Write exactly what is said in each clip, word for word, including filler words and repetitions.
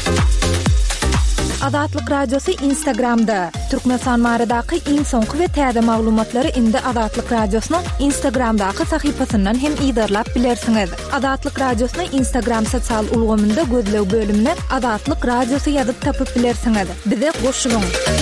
Azatlyk Radiosu Instagramda. Türkmenistan baradaky iň soňky we täze maglumatlary indi Azatlyk Radiosynyň Instagramdaky sahypasyndan hem ýa-da bilersiňiz. Azatlyk Radiosynyň Instagram sosial ulgamynda gözlew bölümine Azatlyk Radiosu ýazyp tapyp bilersiňiz. Bize goşulyň.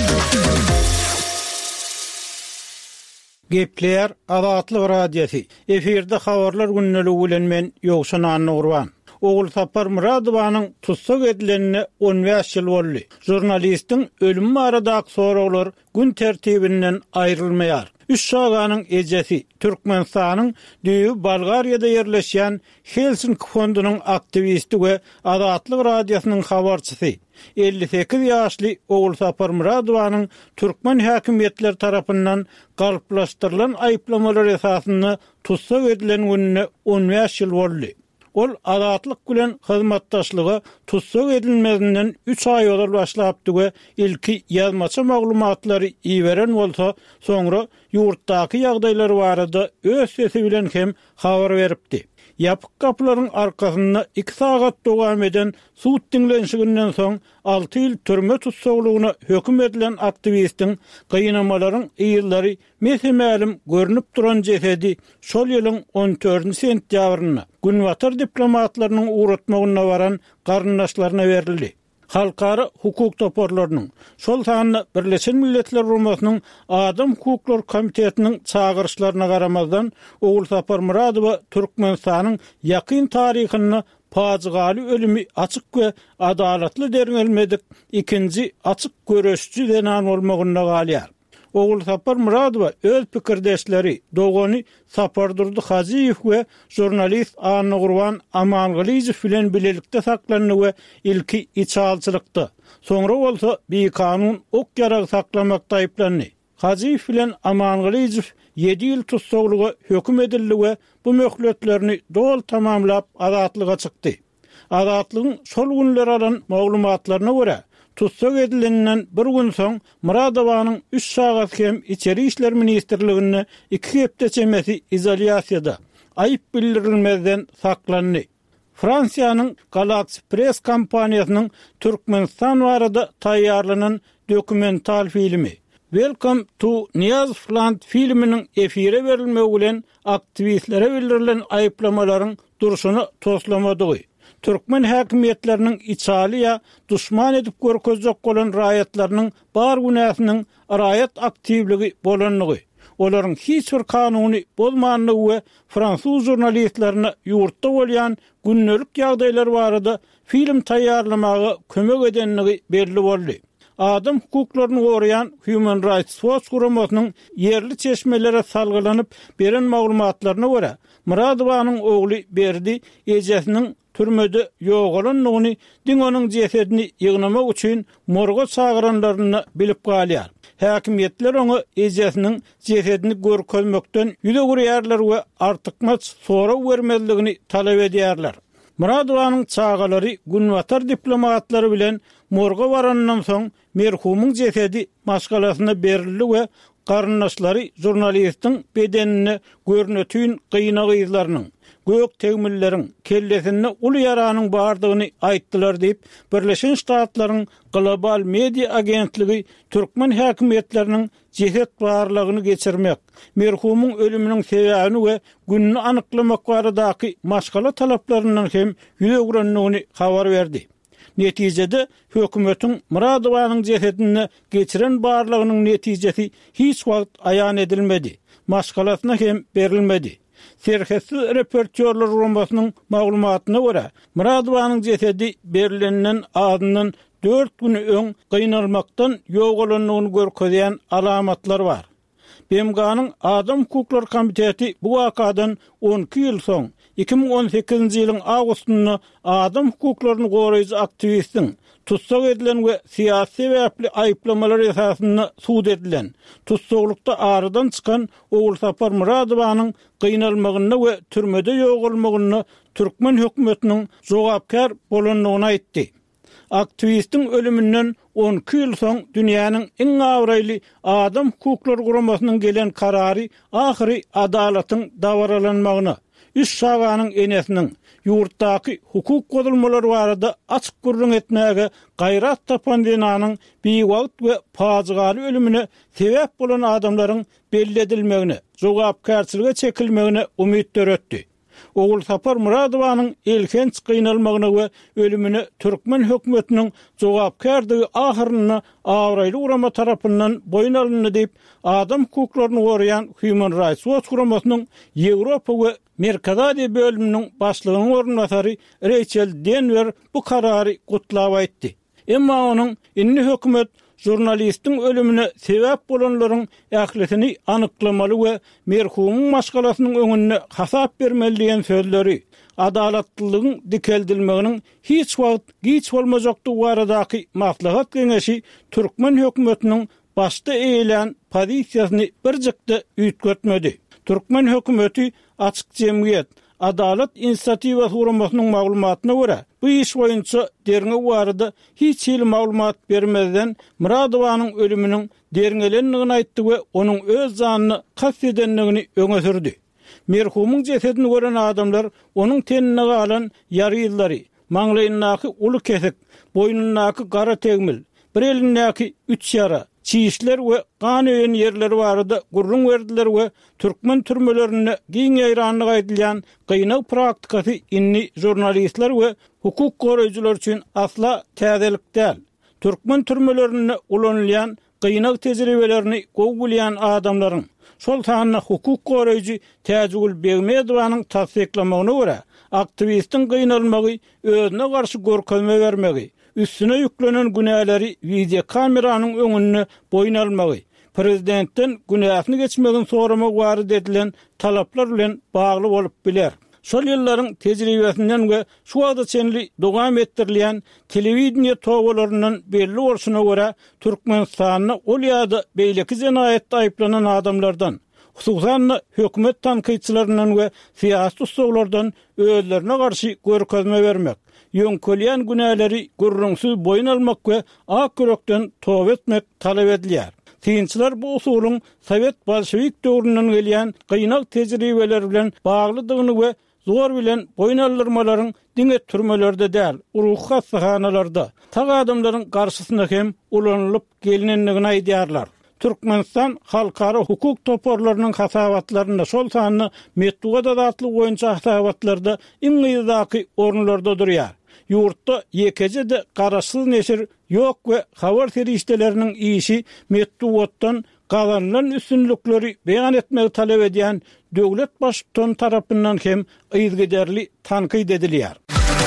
Gepler Azatlyk Radiosu. Eferde habarlar günnäli bilen men Ýogşan Annurwan. Oğul Sapar Muradowanyň tutsak edilenine on beş ýyl boldy. Jurnalistiň ölüm baradaky soraglary gün tertibinden aýrylmaýar. Üç şaganyň ejesi Türkmenistanyň düýü Bolgariýada ýerleşýän Helsinki fondunyň aktivisti we Azatlyk Radiosynyň habarçysy elli sekiz ýaşly Oğul Sapar Muradowanyň türkmen häkimetleri tarapyndan galplaşdyrylan aýplamalary esasynda tutsak edilen gününe on beş ýyl boldy. Ol azatlyk bilen hyzmatdaşlygy tutsak edilmesinden üç ay ýol başlapdy we ilki ýazmaça maglumatlary iýeren bolsa, soňra ýurtdaky ýagdaýlar barada öz sesi bilen hem habar beripdi. Ýapyk kapylaryň arkasynda iki sagat dowam eden suwt dinlenşiginden soň alty ýyl türme tutsaklygyna höküm edilen aktivistiň gynamalaryň ýyllary mesemälim görünip duran jesedi şol ýylyň on dördünji sentýabryna Günwatar diplomatlarynyň uğratmagyna baran garyndaşlaryna berildi. Halkara hukuk toporlarynyň şol sanyna Birleşen Milletler Guramasynyň Adam Hukuklar Komitetiniň çağırışlaryna garamazdan Oğul Sapar Muradowa Türkmenistanyň ýakyn taryhyny paçgaly ölümi açyk we adalatly derňelmedik ikinji açyk göreşçi denan bolmagyna galýar. Oğul Sapar Muradowa öz pikirdeşleri Dogony Sapardurdy Hajiýew we jurnalist Annurwan Amangalyjew bilen bilelikde saklanyny we ilki içalçylykda. Soňra bolsa bir kanun ok ýarag saklamakda aýplandy. Hajiýew bilen Amangalyjew ýedi ýyl tutsaklyga höküm edildi we bu möhletlerini dol tamamlap azatlyga çykdy. Azatlygyň şol günler alan maglumatlaryna görä tutsak edilenden bir gün soň Muradowanyň üç sagat hem İçeri işler ministrligine iki hepde çemesi izolýasiýada aýyp bildirilmezden saklandy. Fransiýanyň Galaxy Press kompaniýasynyň Türkmenistan barada taýýarlanan dokumental filmi Welcome to Niyazland filminiň efire berilmegi bilen aktivistlere bildirilen aýplamalaryň duruşyny toslamady. Türkmen häkimetleriniň içali ýa duşman edip görkezjek bolan raýatlarynyň bar günäsiniň raýat aktivligi bolanlygy, olaryň hiç bir kanuny bolmanlygy we fransuz jurnalistlerine ýurtda bolýan günnelik ýagdaýlar barada film taýýarlamagy kömek edenligi belli boldy. Adam hukuklaryny goraýan Human Rights Watch guramasynyň yerli çeşmelere salgylanyp beren maglumatlaryna görä, Muradowanyň ogly berdi ejesiniň türmede ýogalanlygyny, diňonyň jesedini ýygnamak üçin morga çagyranlaryny bilip galýar. Häkimetler onu ejesiniň jesedini görkezmekden ýüze gurýarlar we artykmaç sora bermezligini talap edýärler. Muradowanyň çağalary Günwatar diplomatlary bilen morga barandan soň merhumyň jesedi maşgalasyna berildi we garyndaşlary jurnalistiň bedenini görnetýän gynagaýlarynyň gök tegmilleriň kellesinde uly ýaranyň bardygyny aýtdylar diýip Birleşen Ştatlaryň global media agentligi türkmen häkimetleriniň jeset barlygyny geçirmek, merhumyň ölüminiň sebäbini we günni anyklamak baradaky maşgala talaplaryndan hem ýüze guranlygyny habar berdi. Netijede hökümetiň Muradowanyň jesedini geçiren barlygynyň netijesi hiç wagt aýan edilmedi. Maşgalasyna hem berilmedi. Serhessiz reportörler Guramasynyň maglumatyna görä, Muradowanyň jesedi berilenden adynyň dört gün öň gynalmakdan ýogalanlygyny görkezýän alamatlar bar. B M G'nyň Adam Hukuklar Komiteti bu wakadan on iki ýyl soň iki bin on sekizinji ýylyň awgustynda adam hukuklaryny goraýjy aktivistiň tutsak edilen we siýasy sebäpli aýplamalar esasynda suud edilen, tutsaklykda aradan çykan Oğul Sapar Muradowanyň gynalmagyny we türmede ýogalmagyny Türkmen hökümetiniň jogapkar bolanlygyny aýtdy. Aktivistin ölümünden on iki ýyl soň dünýäniň iň awraýly adam hukuklar guramasynyň gelen karary ahyry adalatyň dawaralanmagyny, üç şaganyň enesiniň yurtdaky hukuk gozulmalary barada açyk gurrun etmäge gaýrat tapan dinanyň bir wagt we pajygaly ölümine sebäp bolan adamlaryň belli edilmegine, jogapkärçilige çekilmegine umyt döretdi. Oğul Sapar Muradowanyň elkenç gynalmagyna we ölümine Türkmen hökümetiniň jogapkärligi ahyryny awraýly urama tarapyndan boyun alyndy diýip adam hukuklaryny goraýan Human Rights Watch guramasynyň Ýewropa we Merkez Aziýa bölüminiň başlygynyň ornatary Rachel Denver bu karary gutlap aýtdy. Emma onuň inni hökümet jurnalistin ölümüne sebäp bolanlaryň ählisini anyklamaly we merhumyň maşgalasynyň öňünde hasap bermeli diýen sözleri adalatlylygyň dikeldilmeginiň hiç wagt giç bolmajakdygy baradaky maslahat geňeşi Türkmen hökümetiniň başda eýilen pozisiýasyny birjekde üýtgetmedi. Türkmen hökümeti açyk jemgyýet Adalet inisiatiwa huramasynyň maglumatyna görä, bu iş boýunça derňe barada hiç hil maglumat bermeden Muradowanyň ölüminiň derňelendigini aýtdy we onuň öz janyny kast edenligini öňe sürdi. Merhumyň jesedini gören adamlar onuň tenine galan ýary, maňlaýyndaky uly kesik, boýnundaky gara tegmil, bir elindäki üç ýara, çiýişler we gan öýen ýerleri barada gurrun berdiler we Türkmen türmelerine giň ýaýranlyk aýdylýan gynaw praktikasy inni jurnalistler we hukuk goraýjylar üçin asla täzelik däl. Türkmen türmelerine ulanylýan gynaw tejribelerini gowgulýan adamlaryň şol taýyna hukuk goraýjy Täjegül Begmedowanyň tasdiklamagyna görä aktivistin gynalmagy özüne garşy görkezme bermegi, üstüne yüklenen günahları video kameranyň öňünde boyun almagy, prezidentden günahsyny geçmegin soramak barada edilen talaplar bilen bagly bolup biler. Şol ýyllaryň tejribesinden we şu wagta çenli dogam etdirilýän telewiziýa togalarynyň belli bolşuna görä Türkmenistanyň ol ýa-da beýleki jenaýatda aýplanan adamlardan, hususan hökümet tanqyçylarynyň we siýasy ustalardan özlerine garşy görkezme bermek, ýöňkelýän günahları gurrunsyz boyun almak we ak körekden toba etmek talap edilýär. Tinçiler bu usulyň Sowet bolşewik döwründen gelýän gynaw tejribeleri bilen baglydygyny we zor bilen boyun aldyrmalaryň diňe türmelerde däl, uruh hassahanalarda, tag adamlaryň garşysyna hem ulanylyp gelinenligini aýdýarlar. Türkmenistan halkara hukuk toporlarynyň hasabatlaryna şol sanyny metduga dadatlyk boýunça hasabatlarda iň gyzdaky ornlarda durýar. Yurtda ýekejede garaşsyz neşir ýok we habar ferişteleriniň işi metdugatdan gazanlan üstünlükleri beýan etmegi talap edýän döwlet başlygyny tarapyndan hem ýyzgyderli tanqid edilýär.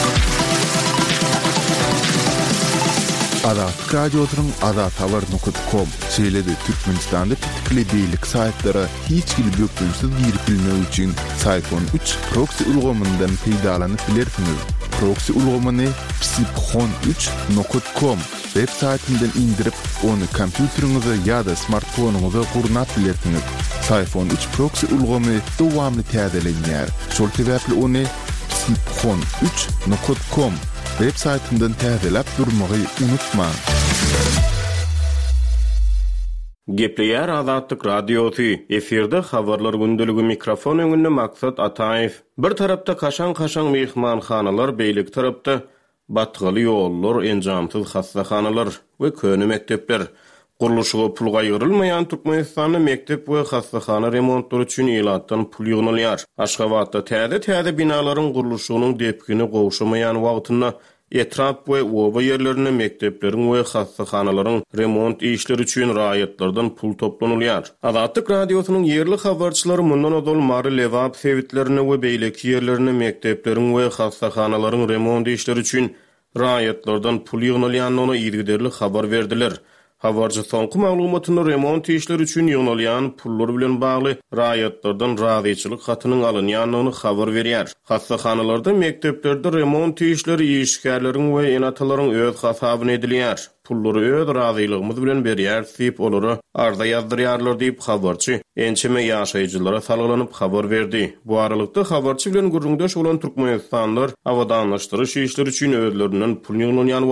Adat radyosynyň adat habar nokta com şeýledi Türkmenistanda pitikli beýlik saýtlary hiç gibi bökünsiz girip bilmek üçin Sayfon üç proxy ulgamyndan peýdalanyp bilersiňiz. Proxy ulgamyny psipxon üç nokta com web saýtyndan indirip onu kompýuteriňize ýa-da smartfonuňyza gurnap bilersiňiz. Sayfon üç proxy ulgamy dowamly täzelenýär. Şol sebäpli onu psipxon üç nokta com web saýtyndan täzelep durmagy unutmaň. Gepleýär Azatlyk radiosy. Eferde habarlar gündüligi mikrofon öňünde Maksat Ataýew. Bir tarapda kaşan-kaşan mehmanhanalar, beýlik tarapda batgaly ýollar, enjamsyz hassahanalar we köni mektepler. Guruluşyga pul gaýrylmaýan Türkmenistanyň mektep we hassahana remontlary üçin ýylatdan pul ýygnalýar. Aşgabatda täze-täze binalaryň guruluşynyň depkini gowşamaýan wagtynda etrap we oba ýerlerine mektepleriň we hassahanalaryň remont işleri üçin raýatlardan pul toplanylýar. Azatlyk radiosynyň ýerli habarçylary mundan odol mary lewap sewitlerini we beýleki ýerlerine mektepleriň we hassahanalaryň remont işleri üçin raýatlardan pul ýygnalýanyny ýergiderli habar berdiler. Habarçy soňky maglumatyny remont işleri üçin ýygnalýan pullar bilen bagly raýatlardan razyçylyk hatynyň alynýanyny habar berýär. Hassahanalarda, mekteplerde remont işleri işgärleriň we enatalaryň öz hasabyna edilýär. Pullary öz razylygymyz bilen berýär, sip olary arda ýazdyrýarlar diýip habarçy ençeme ýaşaýjylara salgylanyp habar berdi. Bu aralykda habarçy bilen gurrundaş bolan türkmenistanlylar awadanlaşdyryş işleri üçin özlerinden pul ýygnalýan wagty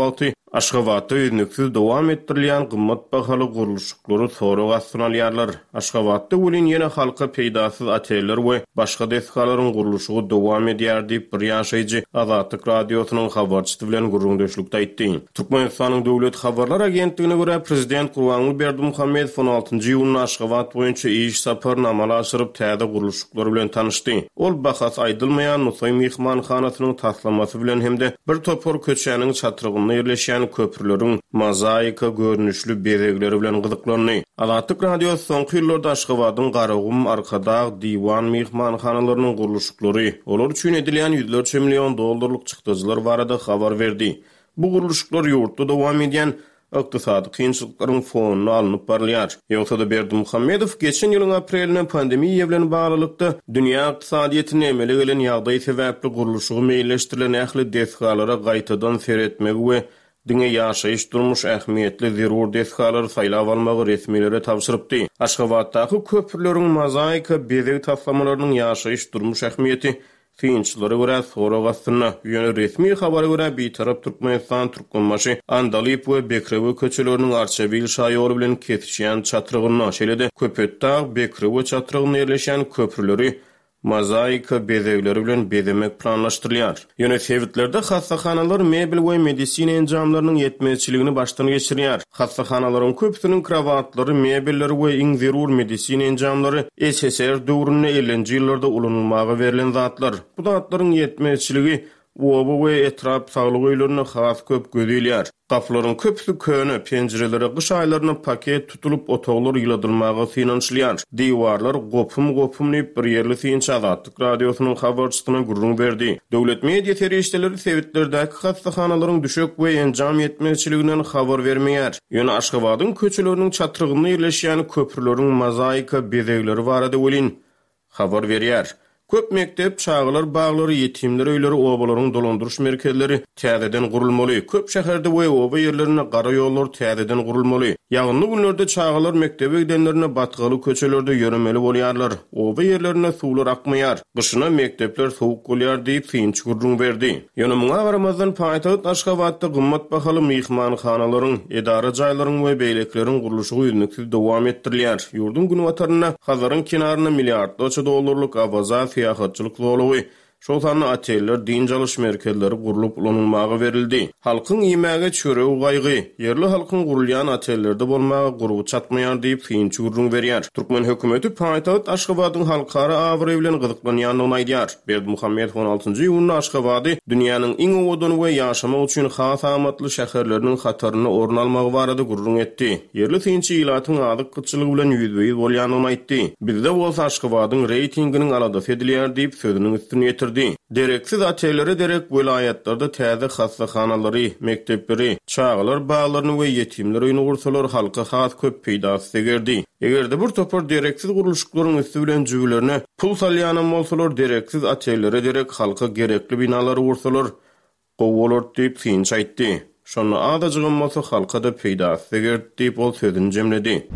Aşgabatda üznüksiz dowam etdirilýän gymmat bahaly gurulşyklary soraw astronalýarlar. Aşgabatda welin ýene halka peýdasyz oteller we başga deskalaryň gurulşygy dowam edýär diýip bir ýaşaýjy Azatlyk radiosynyň habarçysy bilen gurrundaşlykda aýtdy. Türkmenistanyň döwlet habarlar agentligine görä prezident Gurbanguly Berdimuhammedow on altynjy ýylyň Aşgabat boýunça iş saparyny amala aşyryp täze gurulşyklary bilen tanyşdy. Ol bahas aýdylmaýan Nusay mehmanhanasynyň taslamasy bilen hemde bir topor köçäniň çatrygynda ýerleşýän köprüleriň mozaika görnüşlü bezegleri bilen gyzyklandy. Azatlyk radiosu soňky ýyllarda Aşgabatyň Garagum, Arkadağ, Diwan mehmanhanalarynyň gurulşyklary, olar üçin edilýän ýüzlerçe million dollarlyk çykdyjylar barada habar berdi. Bu gurulşyklar ýurtda dowam edýän ykdysady kynçylyklaryň fonuny alınıp barlýar. Ýogsa-da Berdimuhammedow geçen ýylyň aprelinde pandemiýa bilen baglanykda dünýä ykdysadyýetyny emele gelen ýagdaý sebäpli gurulşygy meýilleşdirilen ähli deskalara gaýtadan seretmegi we diňe ýaşaýyş durmuş ähmiýetli zerur deskalary saýlap almagy resmiýetlere tapşyrypdy. Aşgabatdaky köprüleriň mozaika bezeg taslamalarynyň ýaşaýyş durmuş ähmiýeti Finçlere görä sorawastyna ýöne resmi habara görä beýtarap Türkmenistan Türkmenmaşy Andalyp we Bekrewe köçeleriniň Arçabil şaýoly bilen kesişýän çatrygyna şeýle-de Köpetdağ, Bekrewe çatrygyna ýerleşen köprüleri mozaika bezegleri bilen bezemek planlaşdyrylýar. Ýöne sewitlerde hassahanalar mebel we medisina enjamlarynyň ýetmezçiligini başdan geçirýär. Hassahanalaryň köpsiniň krawatlary, mebelleri we iň zerur medisina enjamlary S S R döwründe ellinji ýyllarda ulanylmaga berilen zatlar. Bu zatlaryň ýetmezçiligi oba we etrap saglyk öýlerine has köp gözelýär. Gaflaryň köpsü köne, penjireleri gyş aýlaryna paket tutulup otoglar ýyladylmaga finanslýar. Diwarlar gopum-gopum diýip bir ýerli synç Azatlyk radiosynyň habarçysyna gurrun berdi. Döwlet media terişdeleri sewitlerdäki hassahanalaryň düşük we enjam ýetmezçiliginden habar bermeýär. Ýöne Aşgabatyň köçeleriniň çatrygyna ýerleşýän köprüleriň mozaika bezegleri barada welin habar berýär. Köp mektep, çağlar, bağlar, yetimler öýleri, obalaryň dolandyryş merkezleri täzeden gurulmaly. Köp şäherde we oba ýerlerine gara ýollar täzeden gurulmaly. Ýagynly günlerde çağlar mektebe gidenlerine batgaly köçelerde ýöremeli bolýarlar. Oba ýerlerine suwlar akmaýar. Gyşyna mektepler sowuk bolýar diýip synç gurrun berdi. Ýöne muňa garamazdan paýtagat Aşgabatda gymmat bahaly mehmanhanalaryň, edara jaýlaryň we beýlekleriň gurulşy üznüksiz dowam etdirilýär. Ýurdun günwataryna Hazaryň kenaryna milliardlarça dollarlyk awaza fiýahatçylyk zolugy, şol sanly oteller, din çalyş merkezleri gurulup ulanylmaga berildi. Halkyň ýemäge çörew gaýgy, ýerli halkyň gurulýan otellerde bolmagy gurup çatmaýar diýip synç gurrun berýär. Türkmen hökümeti paýtagat Aşgabatyň halkara awry bilen gyzyklanýanyny aýdýar. Berdimuhammedow on altynjy ýylynda Aşgabaty dünýäniň iň owodun we ýaşamak üçin has amatly şäherleriniň hataryny orun almagy barada gurrun etdi. Ýerli synç ýylatyň adyk gyçylygy bilen ýüzbeýiz bolýanyny aýtdy. Bizde bolsa Aşgabatyň reytinginiň alada edilýär diýip sözüniň üstüne ýetirdi. Dereksiz atellere derek vilayetlarda täze hassahanalary, mektepleri, çağlar, bağlaryny we yetimler öýüni gursalar halka has köp peýdasy segerdi. Egerde bir topar dereksiz gurulşyklaryň üstü bilen jübilerine pul salýanan bolsalar dereksiz atellere derek halka gerekli binalary gursalar gowular diýip synç aýtdy. Şonu adajygym bolsa halka da peýdasy segerdi diýip ol sözüni jemledi.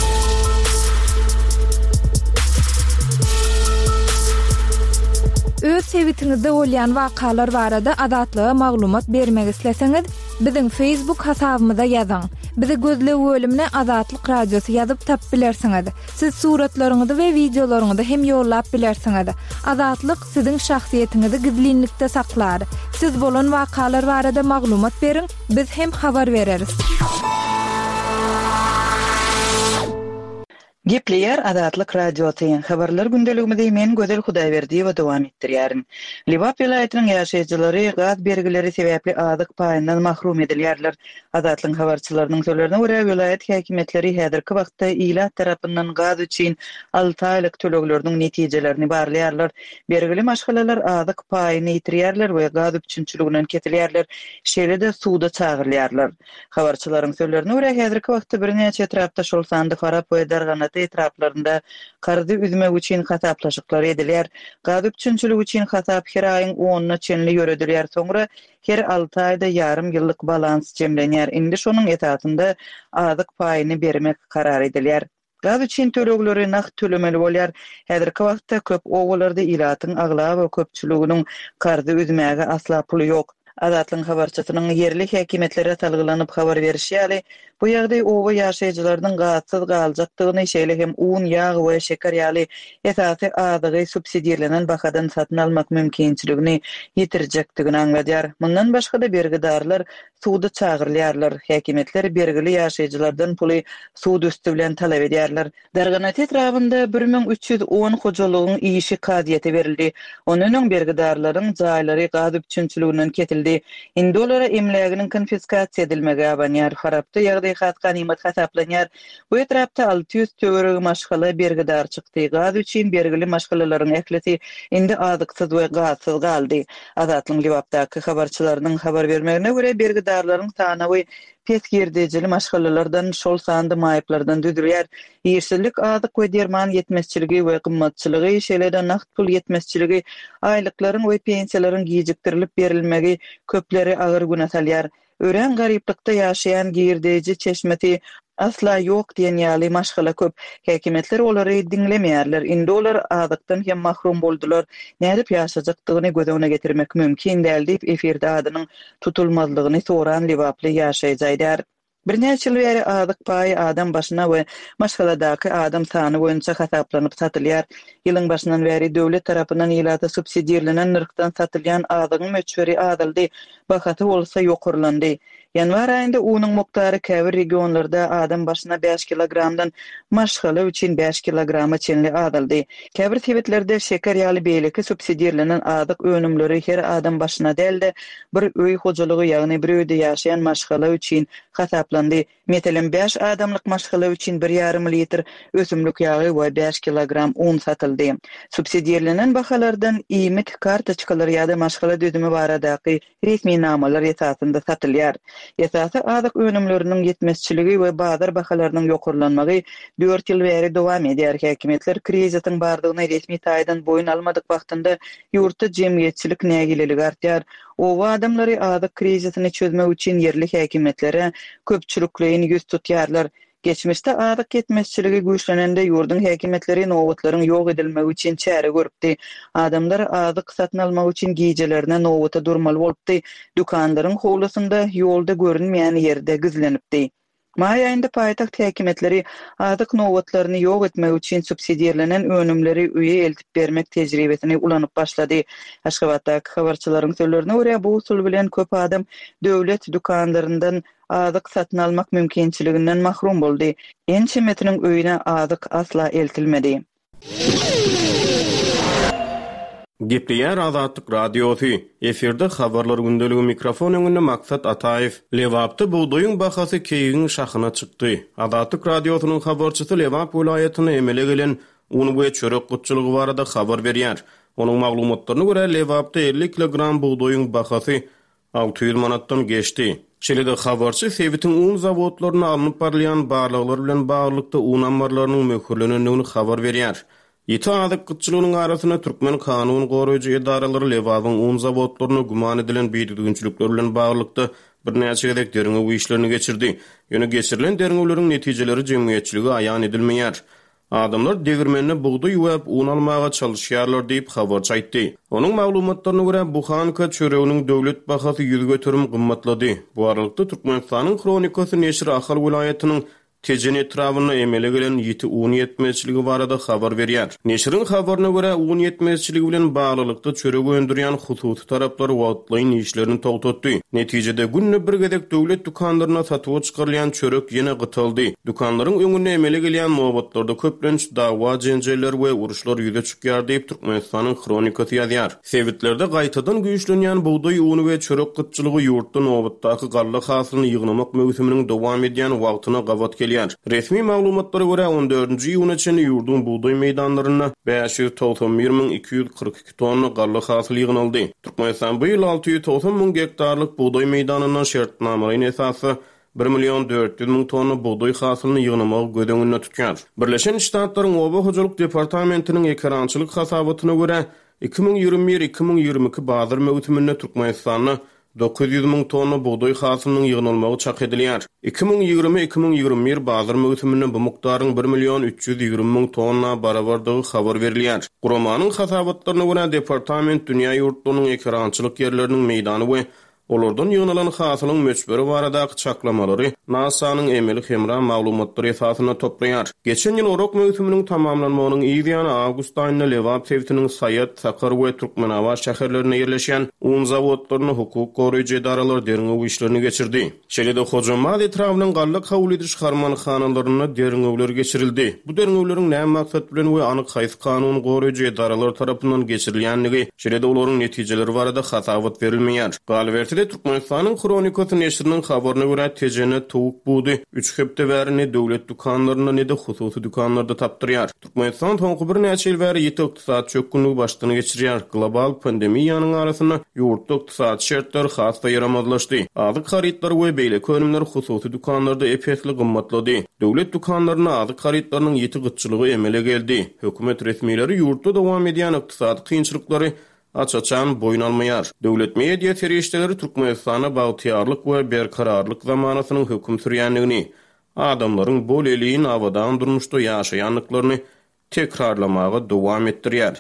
Öz sewitinizde bolýan wakalar barada adatlyga maglumat bermek isleseňiz, biziň Facebook hasabymyza ýazyň. Bizi gözlep bölümine Azatlyk radiosu ýazyp tap bilersiňiz. Siz suratlaryňyzy we videolaryňyzy hem ýollap bilersiňiz. Azatlyk siziň şahsiýetiniňizi gizlinlikde saklar. Siz bolan wakalar barada maglumat beriň, biz hem habar bereriz. Gepleýär Azatlyk radiosyň habarlar gündeligimizde men Gözel Hudaýberdi we dowam etdirýärin. Liwap vilayatynyň ýaşaýjylary gaz bergileri sebäpli azyk paýyndan mahrum edilýärler. Azatlyk habarçylarynyň sözlerine görä vilayat häkimetleri häzirki wagtda ilat tarapyndan gaz üçin alty aýlyk tölegleriniň netijelerini barlaýarlar. Bergili maşgalalar azyk paýyny ýitirýärler we gaz üçinçiliginden ketilýärler. Şeýle-de suwda çagyrylýarlar. Habarçylaryň sözlerine görä häzirki wagtda bir näçe etrapda şol sandy harap we dargana etraplarında kardy üzmek üçin hasaplaşyklar edilýär. Gaz üçinçiligi üçin hasap her aýyň onyna çenli ýöredilýär. Soňra her alty aýda ýarym ýyllyk balans jemlenýär. Indi şonuň esasynda azyk paýyny bermek karar edilýär. Gaz üçin tölegleri naq tölemeli bolýar. Häzirki wagtda köp owalarda ilatyň agla we köpçüliginiň kardy üzmäge asla puly ýok. Adatlyň habarçysynyň yerli häkimetlere talgylanyp habar berişýäli, bu ýagdaý owa ýaşaýjylardyň gatsyz galjakdygyny şeýle hem un, ýag we şeker ýaly esasy azygy subsidiýalenen bahadan satyn almak mümkinçiligini ýitirjekdigini aňladýar. Mundan başga da bergidarlar suwdy çagyrlýarlar. Häkimetler bergili ýaşaýjylardan puly suwd üstü bilen talap edýärler. Darganaty etrafynda bir min üç ýüz on hojalygyň işi kadiýete berildi. Onuň bergidarlaryň jaýlary gaz üçinçiliginden ketildi. Indi olara emleginiň konfiskasiýa edilmegi abanýar. Harapda ýagdaý hat ganimat hasaplanýar. Bu etrapda alty ýüz töwereg maşgala bergidar çykdy. Gaz üçin bergili maşgalalaryň ekleti indi azyksyz we gazsyz galdy. Adatlyň Libapdaky habarçylarynyň habar bermegine görä bergidarlaryň sany we pesgirdejili maşgalalardan şol sandy maýyplardan düdürýär. Ýerçilik azyk we derman ýetmezçiligi we gymmatçylygy şeýleden nakt pul ýetmezçiligi, aýlyklaryň we pensiýalaryň gijikdirilip berilmegi köpleri agyr güne salýar. Ören garyplykda ýaşaýan girdeji çeşmeti asla ýok diýen ýaly maşgala köp. Häkimetler olary dinlemeýärler. Indi olar azykdan hem mahrum boldular. Nädip ýaşajakdygyny gözüne getirmek mümkin däl diýip efirde adynyň tutulmazlygyny soran Libaply ýaşaýjylar. Bir näçe ýyl bäri azyk paý adam başyna we maşgaladaky adam sany boýunça hasaplanyp satylýar. Ýylyň başyndan bäri döwlet tarapyndan ýylata subsidiýalenen nyrkdan satylýan azygyň möçberi adyldy. Bahaty bolsa ýokurlandy. Yanvar aýynda unyň muktary käbir regionlarda adam başyna beş kilogramdan maşgala üçin beş kilograma çenli adyldy. Käbir sebetlerde şeker ýaly beýleki subsidiýalenen azyk önümleri her adam başyna däldi. Bir öý hojalygy ýagny bir öýde ýaşaýan maşgala üçin hasaplandy. Meselem beş adamlyk maşgala üçin bir ýarym litr ösümlik ýagy we beş kilogram un satyldy. Subsidiýalenen bahalardan iýmit kartoçkalar ýa-da maşgala düzümi baradaky resmi namalar esasynda satylýar. Esasy azyk önümleriniň ýetmezçiligi we bazar bahalarynyň ýokurlanmagy dört ýyl bäri dowam edýär. Häkimetler kriziň bardygyny resmi taýdan boyun almadyk wagtynda ýurtda jemgyýetçilik nägileligi artýar. O adamlary azyk krizisini çözmek üçin yerli häkimetlere köpçülikleýin ýüz tutýarlar. Geçmişde azyk ýetmezçiligi güýçlenende ýurdun häkimetleri nowatlaryň ýok edilmegi üçin çäre görüpdi. Adamlar azyk satyn almak üçin gijelerine nowata durmaly bolupdy. Dükanlaryň howlusynda ýolda görünmeýän ýerde gizlenipdi. May aýynda paýtaxt häkimetleri azyk nowatlaryny ýok etmek üçin subsidiýalenen önümleri üye eltip bermek tejribesini ulanyp başlady. Aşgabatdaky habarçylaryň sözlerine görä bu usul bilen köp adam döwlet dükanlaryndan azyk satyn almak mümkinçiliginden mahrum boldy. Ençemetiniň öýüne azyk asla eltilmedi. Gepleýär Azatlyk Radiosy. Efirde habarlar gündəligi mikrofon öňünde Maksat Ataýew. Lewapda buğdoýyň bahasy keýigiň şahyna çykdy. Azatlyk Radiosynyň habarçysy Lewap vilayatyna emele gelen un we çörek gutçylygy barada habar berýär. Onuň maglumatlaryna görä Lewapda elli kilogram buğdoýyň bahasy alty ýüz manatdan geçdi. Çelede habarçy Sewitin un zawodlaryna alınıp barlayan barlyklar bilen baglykda un ambarlarynyň möhürlenendigini habar berýär. Ýeti azyk gutçylygynyň arasyna türkmen kanun goraýjy edaralary Lewabyň un zawodlaryna guman edilen beýdügünçilikler bilen baglykda bir näçe gedek deriňe işlerini geçirdi. Ýöne geçirilen deriňleriň netijeleri jemgyýetçiligi aýan edilmeýär. Adamlar degirmenine buğda ýuwap un almaga çalışýarlar diýip habar çaýtdy. Onuň maglumatlaryna görä bu hanka çöreğiniň döwlet bahasy ýüz götürüm gymmatlady. Bu aralykda Türkmenistanyň kronikasy neşri Ahal vilayatynyň Tejen etrawyna emele gelen ýeti un ýetmezçiligi barada habar berýär. Neşriň habaryna görä un ýetmezçiligi bilen baglykda çörek öndürýän hususy taraplar wagtlaýyn işlerini togtatdy. Netijede günne bir gedek döwlet dükanlaryna satyp çykarylýan çörek ýene gytyldy. Dükanlaryň öňüne emele gelýän nowatlarda köplenç dawa jenjeler we uruşlar ýüze çykýar diýip Türkmenistanyň kronikasy ýazýar. Sewitlerde gaýtadan güýçlenýän buğdoý uny we çörek gytçylygy ýurtda nowatdaky garly hasylyny ýygnamak mövsüminiň dowam edýän wagtyna gabat gelýär. Resmi maglumatlara görä on dördünji ýylyna çenli ýurdun buğdoý meýdanlaryna beş ýüz togson bir min iki ýüz kırk iki tonna garly hasyl ýygnaldy. Türkmenistan bu ýyl alty ýüz togson min gektarlyk buğdoý meýdanyndan şertnamalaryň esasy bir milyon dört ýüz min tonna buğdoý hasylyny ýygnamagy gödöňünde tutýar. Birleşen Ştatlaryň Oba hojalyk departamentiniň ekrançylyk hasabatyna görä iki min ýygrimi bir iki min ýygrimi iki bazar mewsüminde Türkmenistanyň dokuz ýüz min tonna buğdoý hasylynyň ýygnalmagy çak edilýär. iki min ýygrimi iki min ýygrimi bir bazar mewsüminde bu mukdaryň bir milyon üç ýüz ýygrimi min tonna barabardygy habar berilýär. Guramanyň hasabatlaryna görä departament dünýä ýurtlarynyň ekrançylyk ýerleriniň meýdany we Olardan ýygnalan hasylyň möçberi barada çaklamalary NASA'nyň emeli hemra maglumatlary esasyna toplaýar. Geçen ýyl orok möwsüminiň tamamlanmagynyň ýyly awgust aýynda Lewap Sewtiniň Sayat, Sakar we Türkmenaba şäherlerine ýerleşen un zawodlaryny hukuk goraýjy edaralary derňew işlerini geçirdi. Şeýle-de Hojamad etrawynyň gallyk kabul ediş harmanxanalaryna derňewler geçirildi. Bu derňewleriň näme maksat bilen we anyk haýsy kanun goraýjy edaralary tarapyndan geçirilýänligi, şeýle-de olaryň netijeleri barada hatawat berilmeýär. Galbertide Türkmenistanyň Kronikasy neşriniň habaryna görä tejene towuk budy üç hepde bäri döwlet dukanlaryna ne de hususy dukanlarda tapdyrýar. Türkmenistan soňky bir näçe ýyl bäri ýeti ykdysat çökünligi başlygyny geçirýär. Global pandemiýanyň arasyna ýurtda ykdysat şertler hasda ýaramazlaşdy. Azyk haritlar we beýle könümler hususy dukanlarda epesli gymmatlady. Döwlet dukanlaryna azyk haritlarynyň ýeti gytçylygy emele geldi. Hökümet resmiýetleri ýurtda dowam edýän ykdysat kynçylykları açaçan boyun almaýar. Döwlet media terişdeleri Türkmenistana bagtyarlyk we berkararlyk zamanasynyň höküm sürýänligini, adamlaryň bol elin awadan durmuşda ýaşaýanlyklaryny tekrarlamagy dowam etdirýär.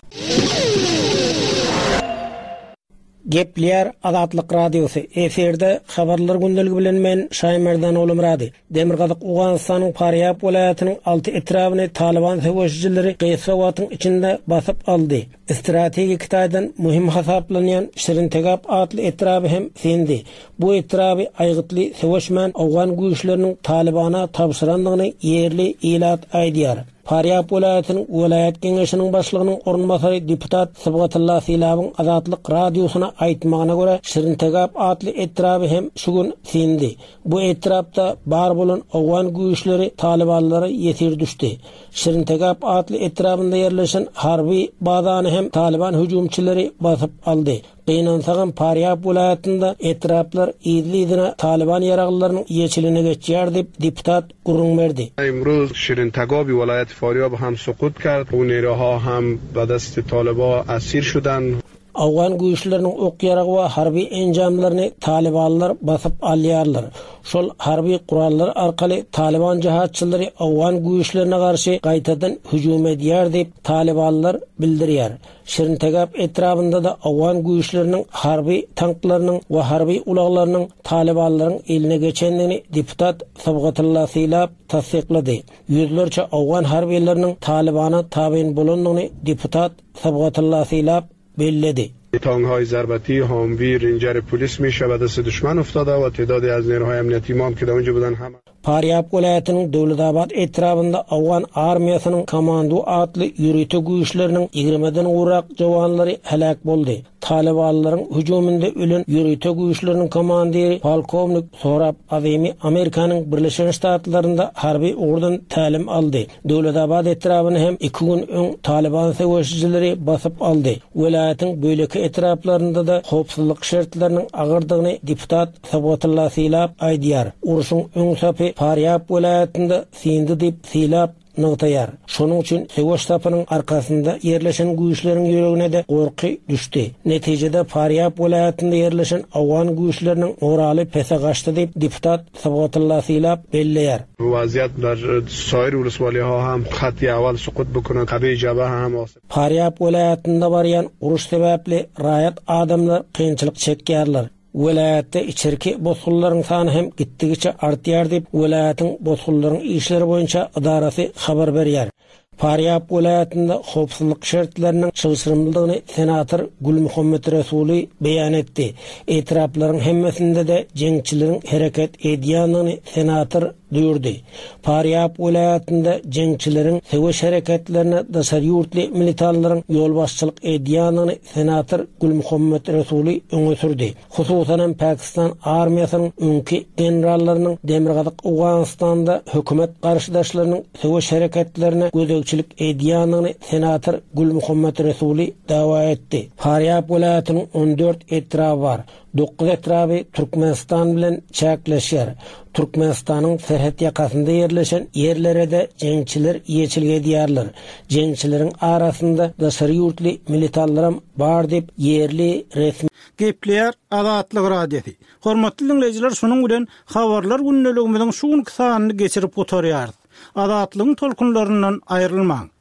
Gepler Azatlyk Radiosu eferde habarlar gündeligi bilen men Şaýmerdan olum rady. Demirgazyk Owganystanyň Paryap welaýatynyň alty etrawyny Taliban söwüşçileri gysga wagtyň içinde basyp aldy. Strategik taýdan muhim hasaplanýan Şirintegap adly etrawy hem sendi. Bu etrawy aýgytly söwüşmän Owgan güýçleriniň Talibana tapşyrandygyny ýerli ilat aýdýar. Paryap welaýatynyň welaýat geňeşiniň başlygynyň ornbasary deputat Sabgatullah Silawyň Azatlyk Radiosuna aýtmagyna görä Şirintegap adly etrawy hem şu gün sendi. Bu etrapda bar bolan Owgan güýçleri Talibanlary ýetir düşdi. Şirintegap adly etrapynda ýerleşen harby bazany hem Taliban hüjümçileri basyp aldy. Gynansagan Paryap welaýatynda etraplar ýyly-ýylyna Taliban ýaraglarynyň ýeçiline geçýär dip deputat gurrun berdi. امروز شیرینتگاب ولایت فاریاب هم سقوط کرد و نیروها هم به دست طالبان اسیر شدند. Awgan güýçleriniň ok ýaragy we harby enjamlaryny Talibanlar basyp alýarlar. Şol harby kurallar arkaly Taliban jihatçylary Awgan güýçlerine garşy gaýtadan hüjüm edýär diýip Talibanlar bildirýär. Şirintegap etrafynda da Awgan güýçleriniň harby tanklarynyň we harby ulaglarynyň Talibanlaryň eline geçendigini deputat Sabgatullah Silap tasdiqlady. Ýüzlerçe Awgan harbylarynyň Talibana tabiň bolandygyny deputat Sabgatullah Silap belledi. تانک‌های ضربتی هاموی رنجر پلیس میشه به دست دشمن افتاده و تعدادی از نیروهای امنیتی ما که در اونجا بودن همه Paryap welaýatynyň Döwletabad etrafynda Awgan armiýasynyň komando atly ýürüte güýçleriniň ýigrimeden urak jowanlary helak boldy. Talibanlaryň hüjüminde ölen ýürüte güýçleriniň komandiri polkovnik Sorab Azimi Amerikanyň Birleşen Ştatlarynda harby ordan tälim aldy. Döwletabad etrawyny hem iki gün öň Taliban söwüşçileri basyp aldy. Welaýatyň böýleki etraplarynda da howpsuzlyk şertleriniň agyrdygyny deputat Sabgatullah Silap aýdýar. Uruşyň öň sapy Paryap welaýatynda sindi dip Silap nagtaýar. Şonuň üçin söwüş tapynyň arkasynda ýerleşen güýçleriň ýüregine de gorky düşdi. Netijede Paryap welaýatynda ýerleşen Awgan güýçleriniň moraly pese gaçdy dip deputat Sabgatullah Silap belleýär. Bu vaziyet در سایر ولسوالی‌ها هم خطی اول سقوط بکنه قبیل جبهه هم آسیب. Paryap welaýatynda barýan uruş sebäpli raýat adamlar kynçylyk çekýärler. Welaýatda içerki bozgullaryň sany hem gitdigiçe artýar dip welaýatyň bozgullaryň işleri boýunça idarasy habar berýär. Paryap welaýatynda howpsuzlyk şertleriniň çygyşdyrylmadygyny senator Gulmuhammed Rasuly beýan etdi. Etraplaryň hemmesinde de jeňçileriň hereket edýänligini senator duyurdy. Paryap welaýatynda jeňçileriň söwüş hereketlerine daşar ýurtly militanlaryň ýol başçylyk edýänligini senator Gulmuhammed Rasuly öňe sürdi. Hususan Pakistan armiýasynyň öňki generallarynyň Demirgazyk Owganystanda hökümet garşydaşlarynyň söwüş hereketlerine gözegçilik edýänligini senator Gulmuhammed Rasuly dawa etdi. Paryap welaýatynyň on dört etrawy bar. dokuz etrawy Türkmenistan bilen çäkleşýär. Türkmenistanyň serhet ýakasynda ýerleşen ýerlere de jeňçiler ýeçilge edýärler. Jeňçileriň arasynda daşary ýurtly militanlar bar dip ýerli resmi Gepler Azatlyk Radiosu. Hormatly dinleýijiler, şonuň bilen habarlar gündeligimiziň şu sanyny geçirip oturýar. Azatlygyň tolkunlaryndan aýrylmaň.